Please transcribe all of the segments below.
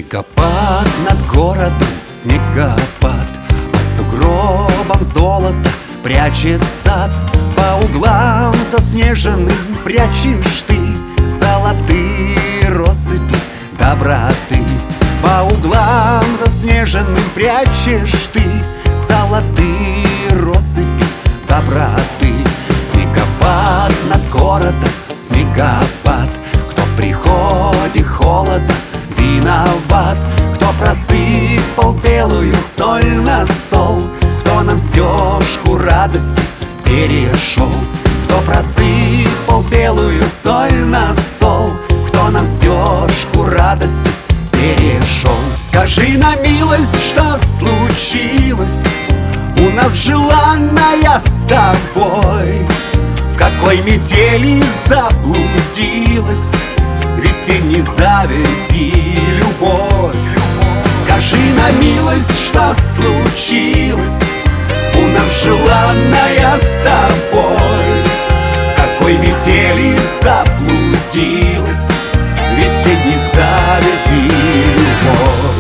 Снегопад над городом, снегопад, по сугробам золото прячет сад. По углам заснеженным прячешь ты золотые россыпи доброты. По углам заснеженным прячешь ты золотые россыпи доброты. Снегопад над городом, снегопад, кто в приходе холода виноват, кто просыпал белую соль на стол, кто нам стежку радости перешел, кто просыпал белую соль на стол, кто нам стежку радости перешел. Скажи на милость, что случилось у нас желанная с тобой, в какой метели заблудилась весенней завязи любовь. Скажи на милость, что случилось у нас желанная с тобой, в какой метели заблудилась весенней завязи любовь.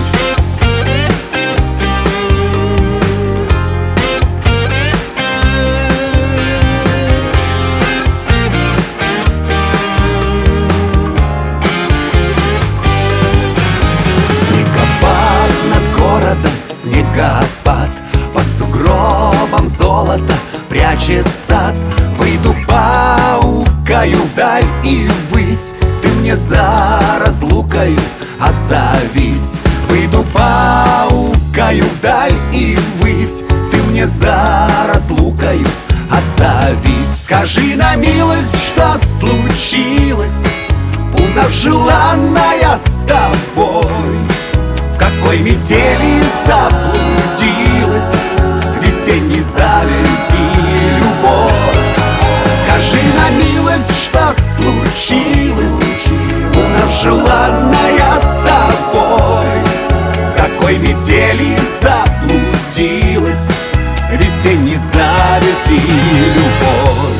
Снегопад, по сугробам золото прячет сад. Выйду, паукаю вдаль и ввысь, ты мне за разлукою отзовись. Выйду, паукаю вдаль и ввысь, ты мне за разлукою отзовись. Скажи на милость, что случилось у нас желанная с тобой, в какой метели заблудилась весенней завязи любовь. Скажи на милость, что случилось у нас желанная с тобой, в какой метели заблудилась весенней завязи любовь.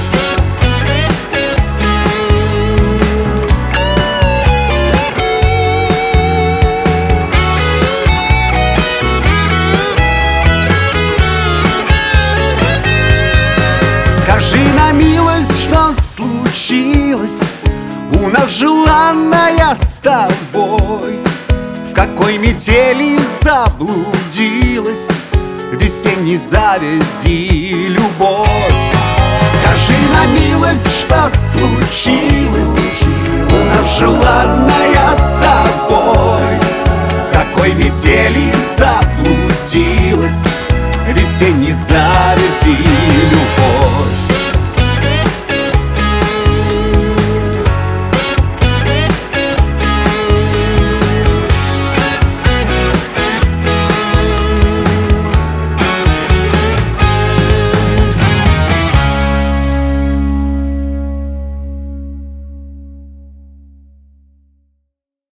Скажи на милость, что случилось у нас желанная с тобой, в какой метели заблудилась весенней завязи любовь. Скажи на милость, что случилось у нас желанная с тобой, в какой метели заблудилась весенней завязи